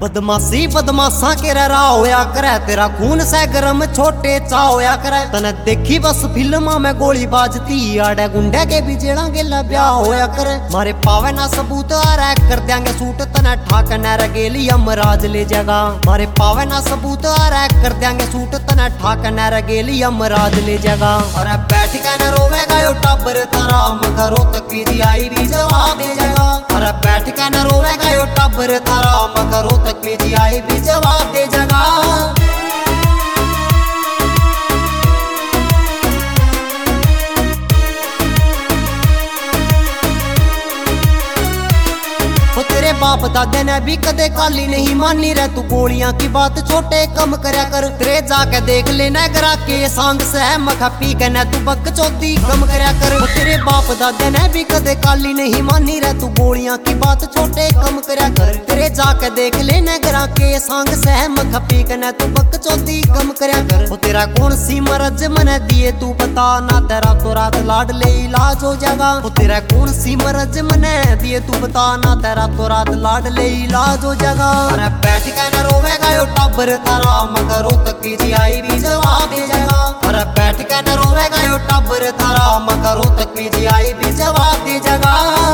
बदमाशी बदमाशा के रहा होया करे, तेरा खून से गरम छोटे चा होया करे। तने देखी बस फिल्मा में गोली बाजती, आड़े गुंडे के भी जेड़ा गेला ब्याह होया करे। मारे पावे ना सबूत आ कर देंगे सूट, तने ठाक न रगेली यमराज ले जगा। मारे पावे ना सबूत आ कर देंगे सूट, तने ठाक न रगेली यमराज ले जगा। अरे बैठ के न रोवेगा यो टाबर तारा, मगरो तक की आई भी जवाब दे जगा। अरे बैठ के न रोवेगा यो टाबर तारा, मगरो तक की आई भी जवाब दे जगा। तेरे बाप दादे ने भी कदे काली नहीं मानी रे, तू गोलियां की बात छोटे कम करया कर। तेरे जाके देख लेना गरा के सांग से मखा पी के न तू बक चौथी कम करया कर। तेरे बाप दादे ने भी कदे काली नहीं मानी रे, तू गोलियां की बात छोटे कम करया कर। तेरे जाके देख लेना गरा के सांग से मखा पी के न तू बक चौथी कम करया कर। वो तेरा कौन सी मरज मने दिए तू बता, ना तेरा तो रात लाड ले इलाज हो जाएगा। वो तेरा कौन सी मरज मने दिए तू बता, ना तेरा तो रात लाड ले इलाज हो जाएगा। अरे बैठ के न रोवेगा यो टाबर तारा, मगरो तक की आई भी जवाब दे जाएगा। अरे बैठ के न रोवेगा यो टाबर तारा, मगरो तक की आई भी जवाब दे जाएगा।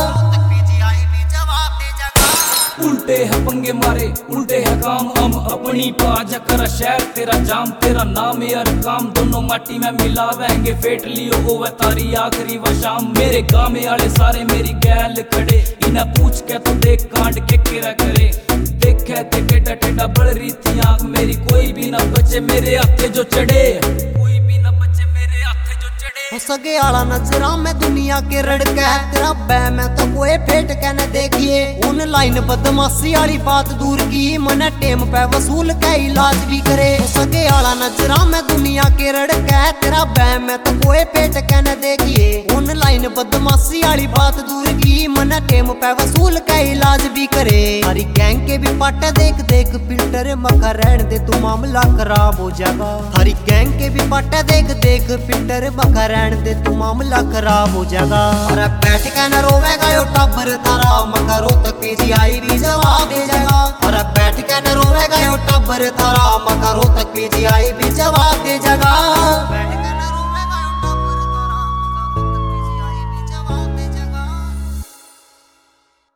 उल्टे है पंगे मारे उल्टे है काम, हम अपनी पाज कर शहर तेरा जाम। तेरा नाम यार काम दोनों माटी में मिलावेंगे, फेट लियो वो तारी आखिरी व शाम। मेरे गाँव में आले सारे मेरी गैल खड़े, इन्हें पूछ के तो देख कांड के किरा करे। देखे थे टेढ़ा टेढ़ा बढ़ रही थी आँख मेरी, कोई भी ना बचे मेरे हाथे जो चढ़े, कोई भी ना बचे मेरे हाथे जो चढ़े। सगे आला नजरा में दुनिया के रड़का है, तेरा बै में तो कोई फेट के न देखिए। ऑनलाइन बदमाशी वाली बात दूर की, मन टेम पे वसूल के इलाज भी करे। सगे आला नजरा में दुनिया के रड़का है, तेरा बै में तो कोई फेट के न देखिए। ऑनलाइन बदमाशी वाली बात दूर की, मन टेम पे वसूल के इलाज भी करे। हरी गैंग के भी पाटे देख देख फिल्टर मखा रहन दे, तू मामला खराब हो जाएगा। हरी गैंग के भी पाटे देख देख फिल्टर मखा रहन दे, तू मामला खराब हो जाएगा। अरे बैठ के न रोवेगा यो टाबर तारा, मगरो तक की आई भी जवाब दे जाएगा। अरे बैठ के न रोवेगा यो टाबर तारा, मगरो तक की आई भी जवाब दे जाएगा।